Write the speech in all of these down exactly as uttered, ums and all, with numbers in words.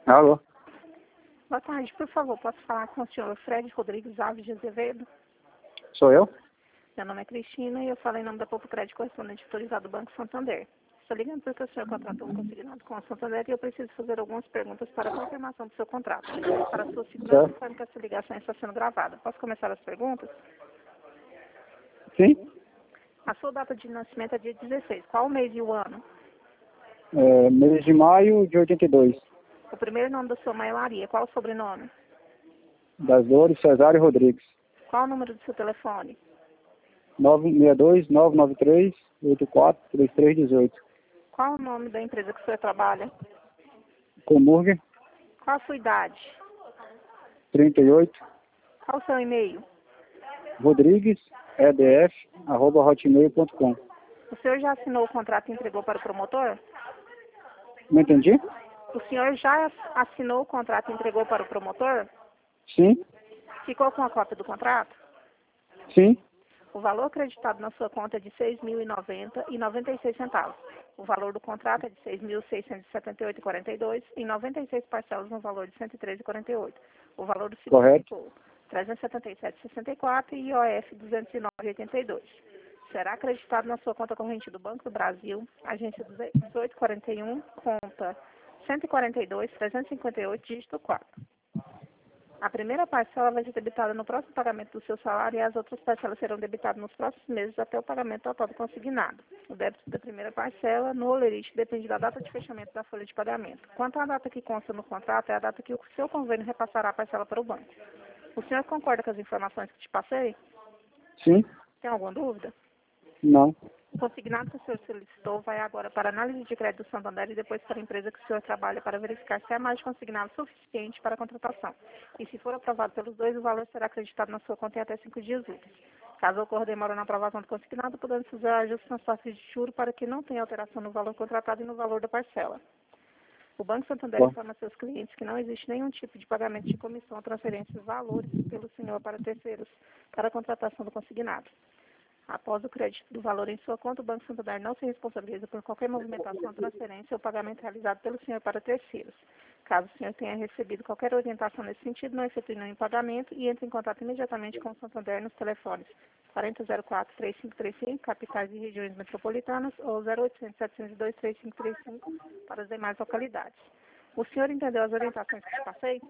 Alô? Boa tarde, por favor, posso falar com o senhor Fred Rodrigues Alves de Azevedo? Sou eu? Meu nome é Cristina e eu falo em nome da Popo Crédito Correspondente autorizado do Banco Santander. Estou ligando porque o senhor contratou um consignado com a Santander e eu preciso fazer algumas perguntas para a confirmação do seu contrato. Para a sua segurança, Certo. informe que essa ligação está sendo gravada. Posso começar as perguntas? Sim? A sua data de nascimento é dia dezesseis. Qual o mês e o ano? É, mês de maio de oitenta e dois. O primeiro nome da sua mãe é Maria. Qual o sobrenome? Das Dores Cesário Rodrigues. Qual o número do seu telefone? nove seis dois, nove nove três, oito quatro três três um oito. Qual o nome da empresa que o senhor trabalha? Comurg, Qual a sua idade? trinta e oito. Qual o seu e-mail? Rodrigues, E D F, arroba hotmail ponto com. O senhor já assinou o contrato e entregou para o promotor? Não entendi? O senhor já assinou o contrato e entregou para o promotor? Sim? Ficou com a cópia do contrato? Sim? O valor acreditado na sua conta é de seis mil e noventa reais e noventa e seis centavos. O valor do contrato é de seis mil seiscentos e setenta e oito reais e quarenta e dois centavos e noventa e seis parcelas no valor de cento e treze reais e quarenta e oito centavos. O valor do seguro Correto. ficou trezentos e setenta e sete reais e sessenta e quatro centavos e I O F duzentos e nove reais e oitenta e dois centavos. Será acreditado na sua conta corrente do Banco do Brasil, agência dezoito quarenta e um, conta cento e quarenta e dois, trezentos e cinquenta e oito, dígito quatro. A primeira parcela vai ser debitada no próximo pagamento do seu salário e as outras parcelas serão debitadas nos próximos meses até o pagamento total do consignado. O débito da primeira parcela no olerite depende da data de fechamento da folha de pagamento. Quanto à data que consta no contrato, é a data que o seu convênio repassará a parcela para o banco. O senhor concorda com as informações que te passei? Sim? Tem alguma dúvida? Não. O consignado que o senhor solicitou vai agora para a análise de crédito do Santander e depois para a empresa que o senhor trabalha para verificar se há mais de consignado suficiente para a contratação. E se for aprovado pelos dois, o valor será acreditado na sua conta em até cinco dias úteis. Caso ocorra demora na aprovação do consignado, podemos fazer ajustes nas taxas de juros para que não tenha alteração no valor contratado e no valor da parcela. O Banco Santander Bom. informa a seus clientes que não existe nenhum tipo de pagamento de comissão ou transferência de valores pelo senhor para terceiros para a contratação do consignado. Após o crédito do valor em sua conta, o Banco Santander não se responsabiliza por qualquer movimentação, transferência ou pagamento realizado pelo senhor para terceiros. Caso o senhor tenha recebido qualquer orientação nesse sentido, não efetue nenhum pagamento e entre em contato imediatamente com o Santander nos telefones quarenta zero quatro, três cinco três cinco, capitais e regiões metropolitanas, ou zero oitocentos, setecentos e dois, três cinco três cinco para as demais localidades. O senhor entendeu as orientações que te passei?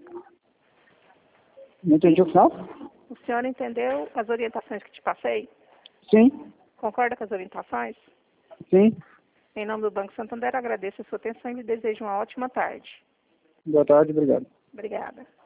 Não entendi o final? O senhor entendeu as orientações que te passei? Sim? Concorda com as orientações? Sim? Em nome do Banco Santander, agradeço a sua atenção e lhe desejo uma ótima tarde. Boa tarde, obrigado. Obrigada.